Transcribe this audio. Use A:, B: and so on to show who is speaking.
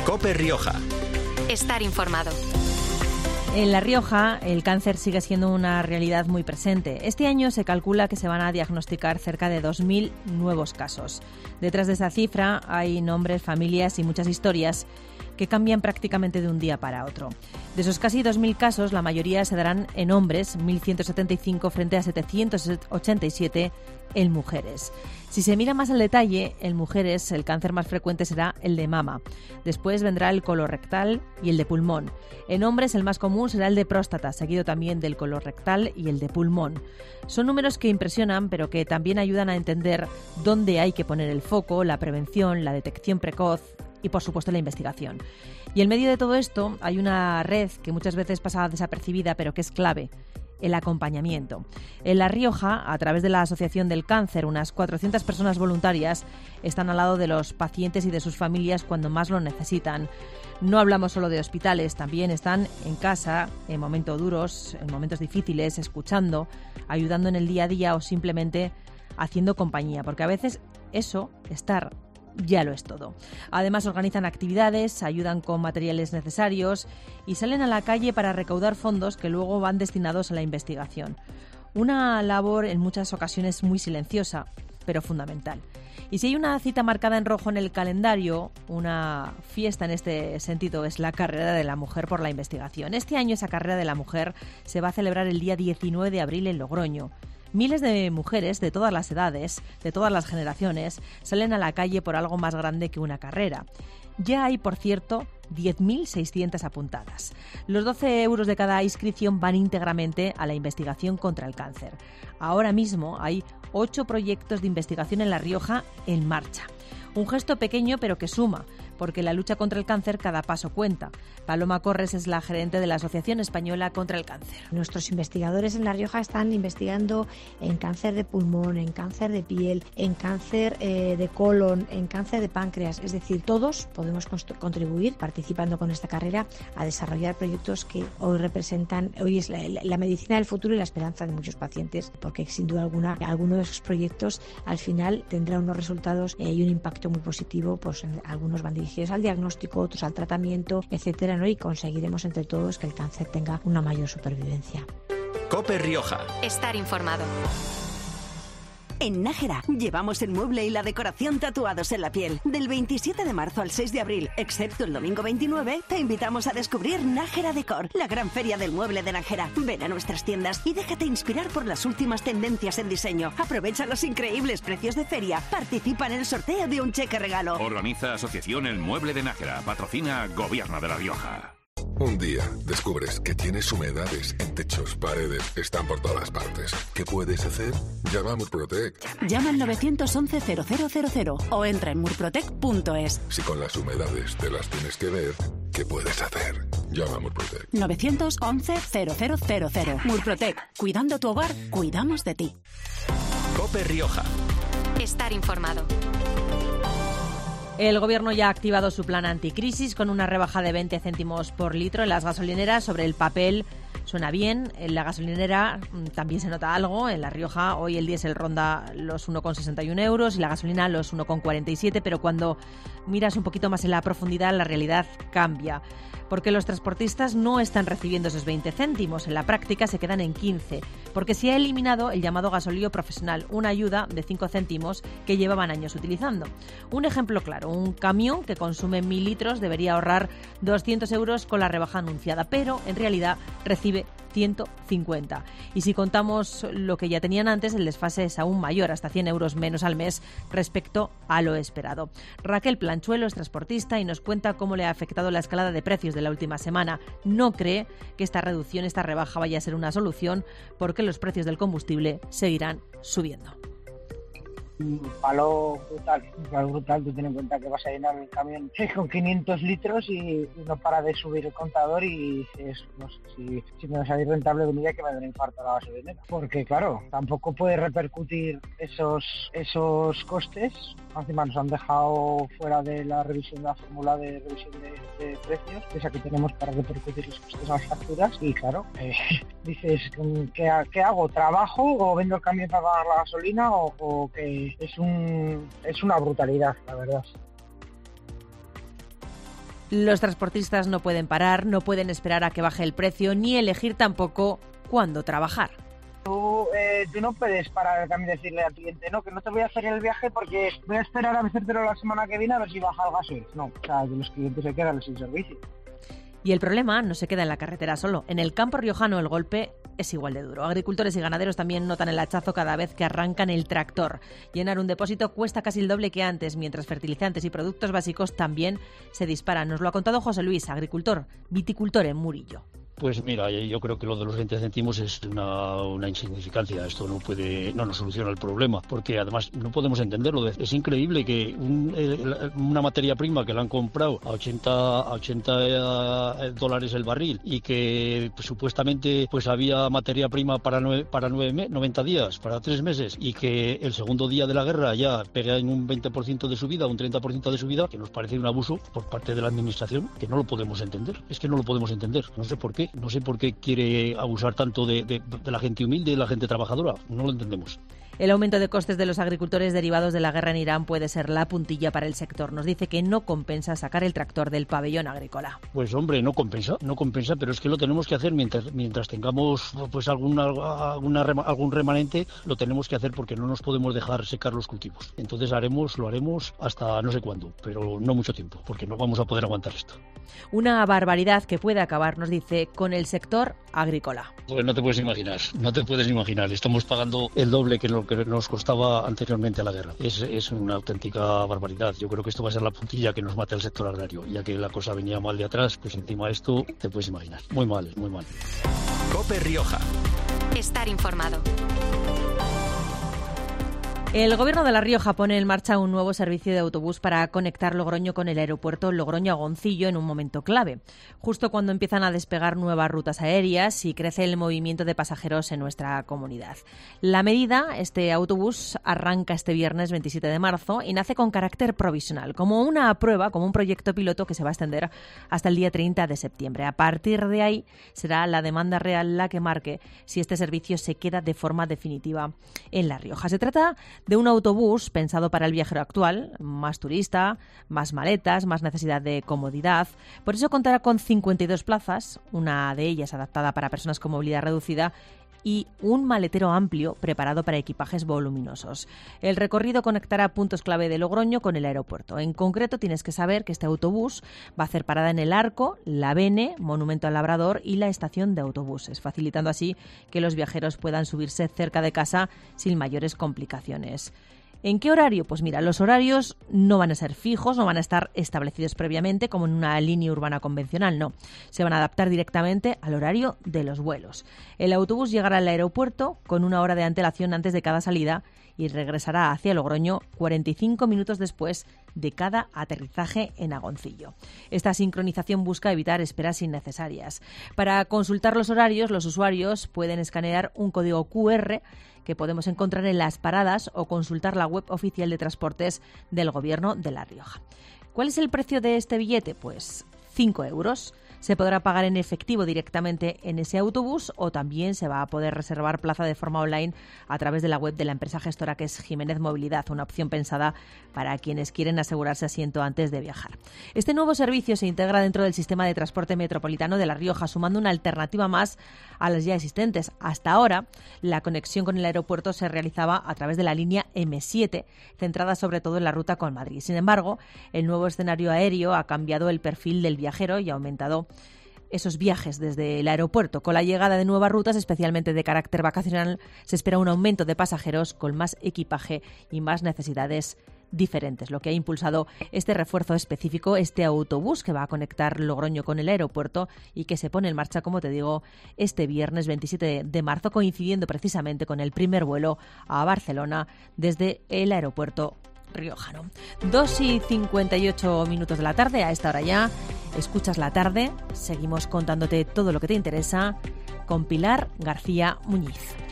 A: COPE Rioja.
B: Estar informado.
C: En La Rioja, el cáncer sigue siendo una realidad muy presente. Este año se calcula que se van a diagnosticar cerca de 2.000 nuevos casos. Detrás de esa cifra hay nombres, familias y muchas historias que cambian prácticamente de un día para otro. De esos casi 2.000 casos, la mayoría se darán en hombres, 1.175 frente a 787 en mujeres. Si se mira más al detalle, en mujeres el cáncer más frecuente será el de mama. Después vendrá el colorectal y el de pulmón. En hombres el más común será el de próstata, seguido también del colorectal y el de pulmón. Son números que impresionan, pero que también ayudan a entender dónde hay que poner el foco, la prevención, la detección precoz y, por supuesto, la investigación. Y en medio de todo esto hay una red que muchas veces pasa desapercibida, pero que es clave: el acompañamiento. En La Rioja, a través de la Asociación del Cáncer, unas 400 personas voluntarias están al lado de los pacientes y de sus familias cuando más lo necesitan. No hablamos solo de hospitales, también están en casa, en momentos duros, en momentos difíciles, escuchando, ayudando en el día a día o simplemente haciendo compañía, porque a veces eso, estar, ya lo es todo. Además, organizan actividades, ayudan con materiales necesarios y salen a la calle para recaudar fondos que luego van destinados a la investigación. Una labor en muchas ocasiones muy silenciosa, pero fundamental. Y si hay una cita marcada en rojo en el calendario, una fiesta en este sentido, es la Carrera de la Mujer por la Investigación. Este año esa Carrera de la Mujer se va a celebrar el día 19 de abril en Logroño. Miles de mujeres de todas las edades, de todas las generaciones, salen a la calle por algo más grande que una carrera. Ya hay, por cierto, 10.600 apuntadas. Los 12 euros de cada inscripción van íntegramente a la investigación contra el cáncer. Ahora mismo hay 8 proyectos de investigación en La Rioja en marcha. Un gesto pequeño pero que suma, porque en la lucha contra el cáncer cada paso cuenta. Paloma Corres es la gerente de la Asociación Española contra el Cáncer.
D: Nuestros investigadores en La Rioja están investigando en cáncer de pulmón, en cáncer de piel, en cáncer de colon, en cáncer de páncreas. Es decir, todos podemos contribuir participando con esta carrera a desarrollar proyectos que hoy es la medicina del futuro y la esperanza de muchos pacientes, porque sin duda alguna alguno de esos proyectos al final tendrá unos resultados y un impacto muy positivo. Pues algunos van dirigidos al diagnóstico, otros al tratamiento, etcétera, ¿no? Y conseguiremos entre todos que el cáncer tenga una mayor supervivencia.
A: COPE Rioja.
B: Estar informado.
E: En Nájera llevamos el mueble y la decoración tatuados en la piel. Del 27 de marzo al 6 de abril, excepto el domingo 29, te invitamos a descubrir Nájera Decor, la gran feria del mueble de Nájera. Ven a nuestras tiendas y déjate inspirar por las últimas tendencias en diseño. Aprovecha los increíbles precios de feria. Participa en el sorteo de un cheque regalo.
F: Organiza Asociación El Mueble de Nájera. Patrocina Gobierno de La Rioja.
G: Un día descubres que tienes humedades en techos, paredes, están por todas partes. ¿Qué puedes hacer? Llama a Murprotec.
E: Llama al 911-0000 o entra en murprotec.es.
G: Si con las humedades te las tienes que ver, ¿qué puedes hacer? Llama a Murprotec.
E: 911-0000. Murprotec. Cuidando tu hogar, cuidamos de ti.
A: COPE Rioja.
B: Estar informado.
C: El Gobierno ya ha activado su plan anticrisis con una rebaja de 20 céntimos por litro en las gasolineras. Sobre el papel suena bien. En la gasolinera también se nota algo. En La Rioja hoy el diésel ronda los 1,61 euros y la gasolina los 1,47, pero cuando miras un poquito más en la profundidad la realidad cambia. Porque los transportistas no están recibiendo esos 20 céntimos, en la práctica se quedan en 15, porque se ha eliminado el llamado gasolio profesional, una ayuda de 5 céntimos que llevaban años utilizando. Un ejemplo claro, un camión que consume 1.000 litros debería ahorrar 200 euros con la rebaja anunciada, pero en realidad recibe 150. Y si contamos lo que ya tenían antes, el desfase es aún mayor, hasta 100 euros menos al mes respecto a lo esperado. Raquel Planchuelo es transportista y nos cuenta cómo le ha afectado la escalada de precios de la última semana. No cree que esta reducción, esta rebaja vaya a ser una solución porque los precios del combustible seguirán subiendo.
H: Un palo brutal, tú ten en cuenta que vas a llenar el camión con 500 litros y no para de subir el contador y dices, no sé, si me va a salir rentable de un día que me dé un infarto a la gasolinera. Porque claro, tampoco puede repercutir esos costes. Encima nos han dejado fuera de la revisión de la fórmula de revisión de precios, esa que tenemos para repercutir los costes a las facturas y claro, dices, ¿qué hago? ¿Trabajo o vendo el camión para pagar la gasolina o que es una brutalidad, la verdad?
C: Los transportistas no pueden parar, no pueden esperar a que baje el precio, ni elegir tampoco cuándo trabajar.
H: Tú no puedes parar el cambio y decirle al cliente, no, que no te voy a hacer el viaje porque voy a esperar a hacértelo la semana que viene a ver si baja el gasoil. No, o sea, que los clientes se quedan sin servicio.
C: Y el problema no se queda en la carretera solo. En el campo riojano el golpe es igual de duro. Agricultores y ganaderos también notan el hachazo cada vez que arrancan el tractor. Llenar un depósito cuesta casi el doble que antes, mientras fertilizantes y productos básicos también se disparan. Nos lo ha contado José Luis, agricultor, viticultor en Murillo.
I: Pues mira, yo creo que lo de los 20 céntimos es una insignificancia. Esto no nos soluciona el problema, porque además no podemos entenderlo. Es increíble que una materia prima que la han comprado a 80 dólares el barril y que pues, supuestamente pues había materia prima para 90 días, para 3 meses, y que el segundo día de la guerra ya pega en un 20% de subida, un 30% de subida, que nos parece un abuso por parte de la administración, que no lo podemos entender. Es que no lo podemos entender. No sé por qué. No sé por qué quiere abusar tanto de la gente humilde y de la gente trabajadora. No lo entendemos.
C: El aumento de costes de los agricultores derivados de la guerra en Irán puede ser la puntilla para el sector. Nos dice que no compensa sacar el tractor del pabellón agrícola.
I: Pues hombre, no compensa, pero es que lo tenemos que hacer mientras tengamos pues algún remanente, lo tenemos que hacer porque no nos podemos dejar secar los cultivos. Entonces lo haremos hasta no sé cuándo, pero no mucho tiempo, porque no vamos a poder aguantar esto.
C: Una barbaridad que puede acabar, nos dice, con el sector agrícola.
I: Pues no te puedes imaginar. Estamos pagando el doble que lo que nos costaba anteriormente a la guerra. Es una auténtica barbaridad. Yo creo que esto va a ser la puntilla que nos mata el sector agrario. Ya que la cosa venía mal de atrás, pues encima esto te puedes imaginar. Muy mal.
A: COPE Rioja.
B: Estar informado.
C: El Gobierno de La Rioja pone en marcha un nuevo servicio de autobús para conectar Logroño con el aeropuerto Logroño-Agoncillo en un momento clave, justo cuando empiezan a despegar nuevas rutas aéreas y crece el movimiento de pasajeros en nuestra comunidad. La medida, este autobús, arranca este viernes 27 de marzo y nace con carácter provisional, como una prueba, como un proyecto piloto que se va a extender hasta el día 30 de septiembre. A partir de ahí será la demanda real la que marque si este servicio se queda de forma definitiva en La Rioja. Se trata de un autobús pensado para el viajero actual, más turista, más maletas, más necesidad de comodidad. Por eso contará con 52 plazas, una de ellas adaptada para personas con movilidad reducida, y un maletero amplio preparado para equipajes voluminosos. El recorrido conectará puntos clave de Logroño con el aeropuerto. En concreto, tienes que saber que este autobús va a hacer parada en el Arco, la Bene, Monumento al Labrador y la estación de autobuses, facilitando así que los viajeros puedan subirse cerca de casa sin mayores complicaciones. ¿En qué horario? Pues mira, los horarios no van a ser fijos, no van a estar establecidos previamente como en una línea urbana convencional, no. Se van a adaptar directamente al horario de los vuelos. El autobús llegará al aeropuerto con 1 hora de antelación antes de cada salida y regresará hacia Logroño 45 minutos después de cada aterrizaje en Agoncillo. Esta sincronización busca evitar esperas innecesarias. Para consultar los horarios, los usuarios pueden escanear un código QR que podemos encontrar en las paradas o consultar la web oficial de transportes del Gobierno de La Rioja. ¿Cuál es el precio de este billete? Pues 5 euros. Se podrá pagar en efectivo directamente en ese autobús o también se va a poder reservar plaza de forma online a través de la web de la empresa gestora que es Jiménez Movilidad, una opción pensada para quienes quieren asegurarse asiento antes de viajar. Este nuevo servicio se integra dentro del sistema de transporte metropolitano de La Rioja, sumando una alternativa más a las ya existentes. Hasta ahora, la conexión con el aeropuerto se realizaba a través de la línea M7, centrada sobre todo en la ruta con Madrid. Sin embargo, el nuevo escenario aéreo ha cambiado el perfil del viajero y ha aumentado esos viajes desde el aeropuerto. Con la llegada de nuevas rutas, especialmente de carácter vacacional, se espera un aumento de pasajeros con más equipaje y más necesidades diferentes, lo que ha impulsado este refuerzo específico, este autobús que va a conectar Logroño con el aeropuerto y que se pone en marcha, como te digo, este viernes 27 de marzo, coincidiendo precisamente con el primer vuelo a Barcelona desde el aeropuerto riojano. 2:58 de la tarde, a esta hora ya escuchas La Tarde, seguimos contándote todo lo que te interesa con Pilar García Muñiz.